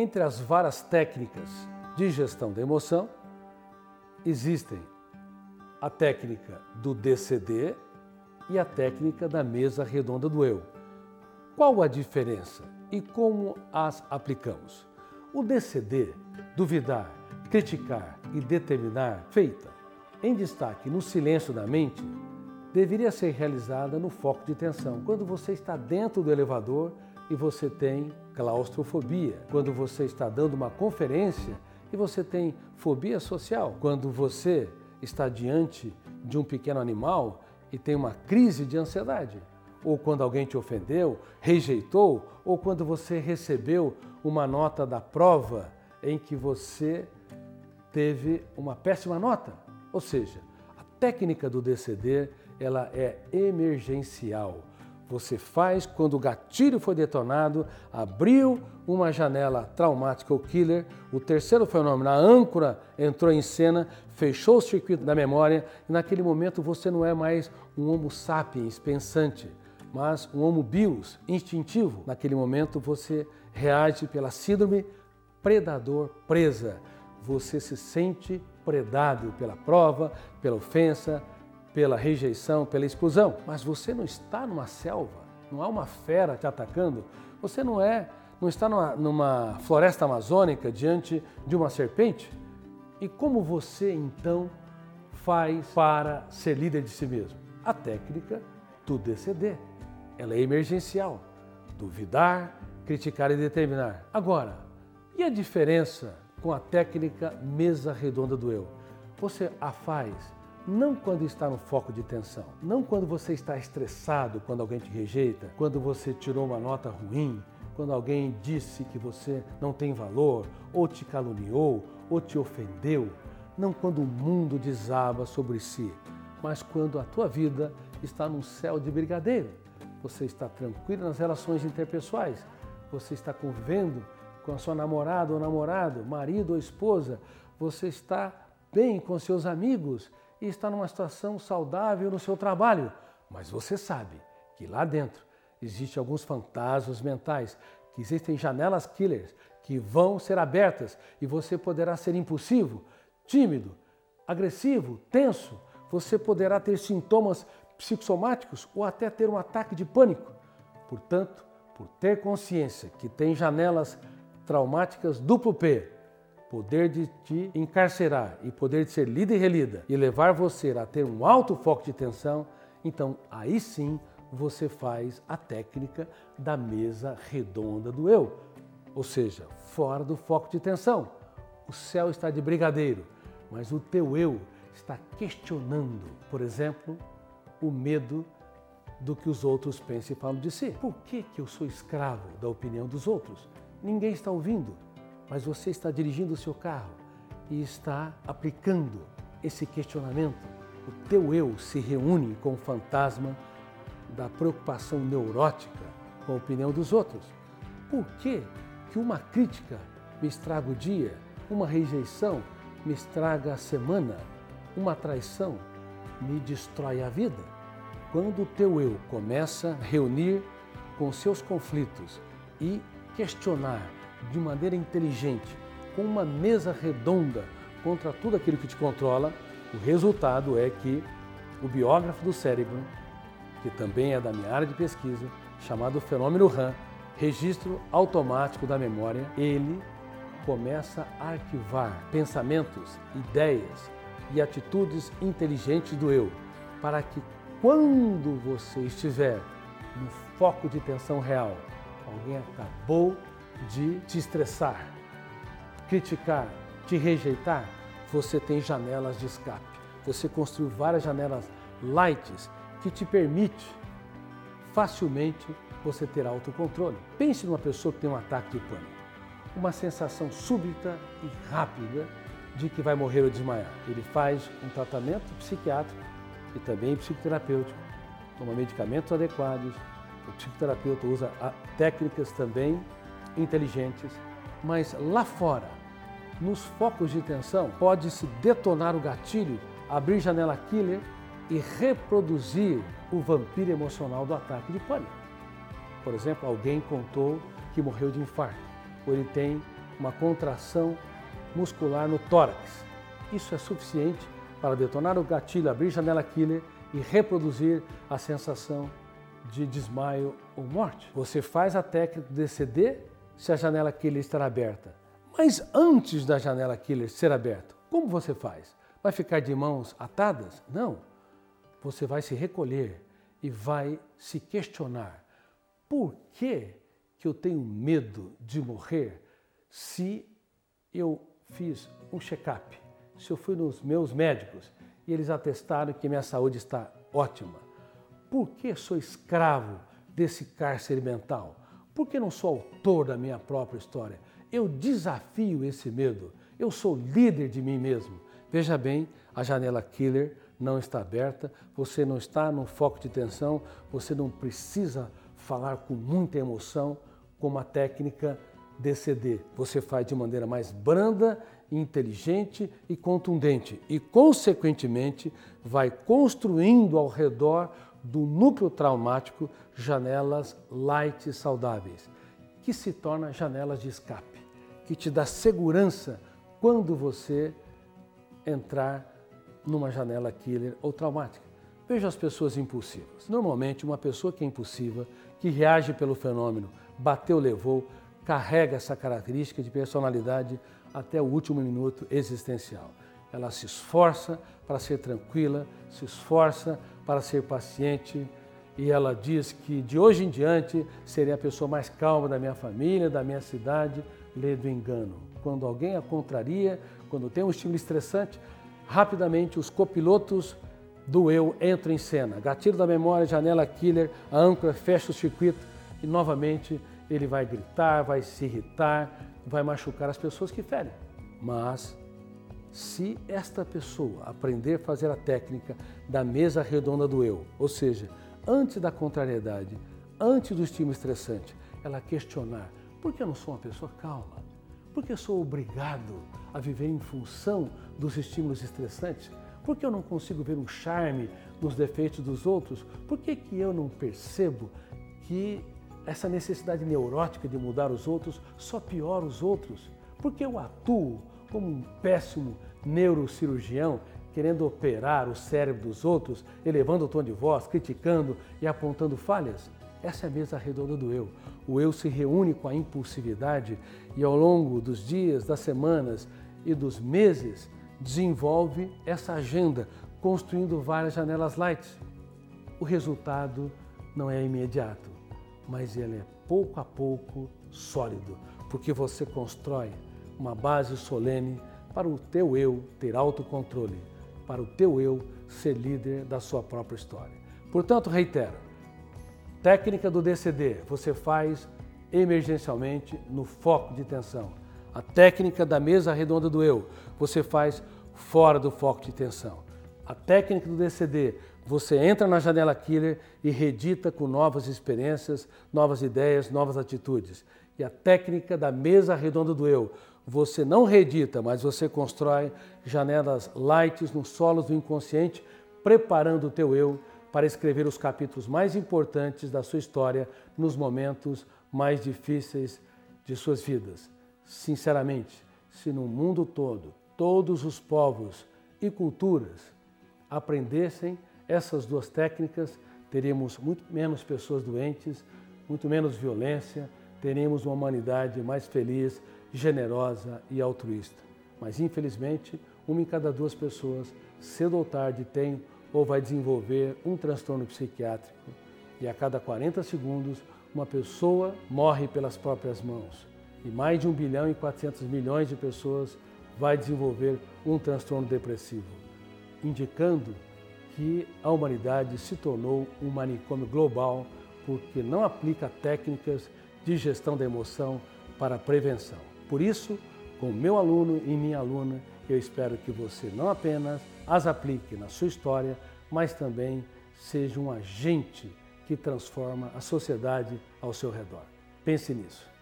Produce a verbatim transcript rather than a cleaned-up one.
Entre as várias técnicas de gestão da emoção, existem a técnica do D C D e a técnica da mesa redonda do eu. Qual a diferença e como as aplicamos? O D C D, duvidar, criticar e determinar, feita em destaque no silêncio da mente, deveria ser realizada no foco de tensão, quando você está dentro do elevador e você tem claustrofobia, quando você está dando uma conferência e você tem fobia social, quando você está diante de um pequeno animal e tem uma crise de ansiedade, ou quando alguém te ofendeu, rejeitou, ou quando você recebeu uma nota da prova em que você teve uma péssima nota. Ou seja, a técnica do D C D, ela é emergencial. Você faz quando o gatilho foi detonado, abriu uma janela traumática ou killer, o terceiro fenômeno, a âncora entrou em cena, fechou o circuito da memória e naquele momento você não é mais um homo sapiens pensante, mas um homo bios instintivo. Naquele momento você reage pela síndrome predador-presa. Você se sente predado pela prova, pela ofensa, pela rejeição, pela exclusão. Mas você não está numa selva, não há uma fera te atacando, você não é, não está numa, numa floresta amazônica diante de uma serpente. E como você então faz para ser líder de si mesmo? A técnica do D C D, ela é emergencial. Duvidar, criticar e determinar. Agora, e a diferença com a técnica mesa redonda do eu? Você a faz não quando está no foco de tensão, não quando você está estressado, quando alguém te rejeita, quando você tirou uma nota ruim, quando alguém disse que você não tem valor, ou te caluniou, ou te ofendeu, não quando o mundo desaba sobre si, mas quando a tua vida está num céu de brigadeiro. Você está tranquilo nas relações interpessoais, você está convivendo com a sua namorada ou namorado, marido ou esposa, você está bem com seus amigos e está numa situação saudável no seu trabalho, mas você sabe que lá dentro existem alguns fantasmas mentais, que existem janelas killers que vão ser abertas e você poderá ser impulsivo, tímido, agressivo, tenso, você poderá ter sintomas psicossomáticos ou até ter um ataque de pânico. Portanto, por ter consciência que tem janelas traumáticas duplo P, poder de te encarcerar e poder de ser lida e relida e levar você a ter um alto foco de tensão, então aí sim você faz a técnica da mesa redonda do eu, ou seja, fora do foco de tensão. O céu está de brigadeiro, mas o teu eu está questionando, por exemplo, o medo do que os outros pensam e falam de si. Por que que eu sou escravo da opinião dos outros? Ninguém está ouvindo, mas você está dirigindo o seu carro e está aplicando esse questionamento. O teu eu se reúne com o fantasma da preocupação neurótica com a opinião dos outros. Por que que uma crítica me estraga o dia, uma rejeição me estraga a semana, uma traição me destrói a vida? Quando o teu eu começa a reunir com seus conflitos e questionar de maneira inteligente, com uma mesa redonda contra tudo aquilo que te controla, o resultado é que o biógrafo do cérebro, que também é da minha área de pesquisa, chamado fenômeno RAM, registro automático da memória, ele começa a arquivar pensamentos, ideias e atitudes inteligentes do eu, para que quando você estiver no foco de tensão real, alguém acabou de te estressar, criticar, te rejeitar, você tem janelas de escape. Você construiu várias janelas lights que te permite facilmente você ter autocontrole. Pense numa pessoa que tem um ataque de pânico, uma sensação súbita e rápida de que vai morrer ou desmaiar. Ele faz um tratamento psiquiátrico e também psicoterapêutico, toma medicamentos adequados, o psicoterapeuta usa técnicas também inteligentes, mas lá fora, nos focos de tensão, pode-se detonar o gatilho, abrir janela killer e reproduzir o vampiro emocional do ataque de pânico. Por exemplo, alguém contou que morreu de infarto, ou ele tem uma contração muscular no tórax. Isso é suficiente para detonar o gatilho, abrir janela killer e reproduzir a sensação de desmaio ou morte. Você faz a técnica do D C D se a janela killer estará aberta. Mas antes da janela killer ser aberta, como você faz? Vai ficar de mãos atadas? Não. Você vai se recolher e vai se questionar. Por que que eu tenho medo de morrer se eu fiz um check-up, se eu fui nos meus médicos e eles atestaram que minha saúde está ótima? Por que sou escravo desse cárcere mental? Por que não sou autor da minha própria história? Eu desafio esse medo. Eu sou líder de mim mesmo. Veja bem, a janela killer não está aberta, você não está no foco de tensão, você não precisa falar com muita emoção como a técnica D C D. Você faz de maneira mais branda, inteligente e contundente e, consequentemente, vai construindo ao redor do núcleo traumático janelas light e saudáveis, que se tornam janelas de escape, que te dá segurança quando você entrar numa janela killer ou traumática. Veja as pessoas impulsivas. Normalmente, uma pessoa que é impulsiva, que reage pelo fenômeno, bateu, levou, carrega essa característica de personalidade até o último minuto existencial. Ela se esforça para ser tranquila, se esforça para ser paciente e ela diz que de hoje em diante seria a pessoa mais calma da minha família, da minha cidade. Lê do engano. Quando alguém a contraria, quando tem um estímulo estressante, rapidamente os copilotos do eu entram em cena. Gatilho da memória, janela killer, a âncora fecha o circuito e novamente ele vai gritar, vai se irritar, vai machucar as pessoas que ferem. Mas se esta pessoa aprender a fazer a técnica da mesa redonda do eu, ou seja, antes da contrariedade, antes do estímulo estressante, ela questionar: por que eu não sou uma pessoa calma? Por que eu sou obrigado a viver em função dos estímulos estressantes? Por que eu não consigo ver um charme nos defeitos dos outros? Por que que eu não percebo que essa necessidade neurótica de mudar os outros só piora os outros? Por que eu atuo como um péssimo neurocirurgião, querendo operar o cérebro dos outros, elevando o tom de voz, criticando e apontando falhas? Essa é a mesa redonda do eu. O eu se reúne com a impulsividade e ao longo dos dias, das semanas e dos meses desenvolve essa agenda, construindo várias janelas light. O resultado não é imediato, mas ele é pouco a pouco sólido, porque você constrói uma base solene para o teu eu ter autocontrole, para o teu eu ser líder da sua própria história. Portanto, reitero, técnica do D C D você faz emergencialmente no foco de tensão. A técnica da mesa redonda do eu você faz fora do foco de tensão. A técnica do D C D você entra na janela killer e redita com novas experiências, novas ideias, novas atitudes. E a técnica da mesa redonda do eu você não redita, mas você constrói janelas light nos solos do inconsciente, preparando o teu eu para escrever os capítulos mais importantes da sua história nos momentos mais difíceis de suas vidas. Sinceramente, se no mundo todo, todos os povos e culturas aprendessem essas duas técnicas, teríamos muito menos pessoas doentes, muito menos violência, teríamos uma humanidade mais feliz, generosa e altruísta. Mas, infelizmente, uma em cada duas pessoas, cedo ou tarde, tem ou vai desenvolver um transtorno psiquiátrico e a cada quarenta segundos uma pessoa morre pelas próprias mãos e mais de um bilhão e quatrocentos milhões de pessoas vai desenvolver um transtorno depressivo, indicando que a humanidade se tornou um manicômio global porque não aplica técnicas de gestão da emoção para a prevenção. Por isso, com meu aluno e minha aluna, eu espero que você não apenas as aplique na sua história, mas também seja um agente que transforma a sociedade ao seu redor. Pense nisso.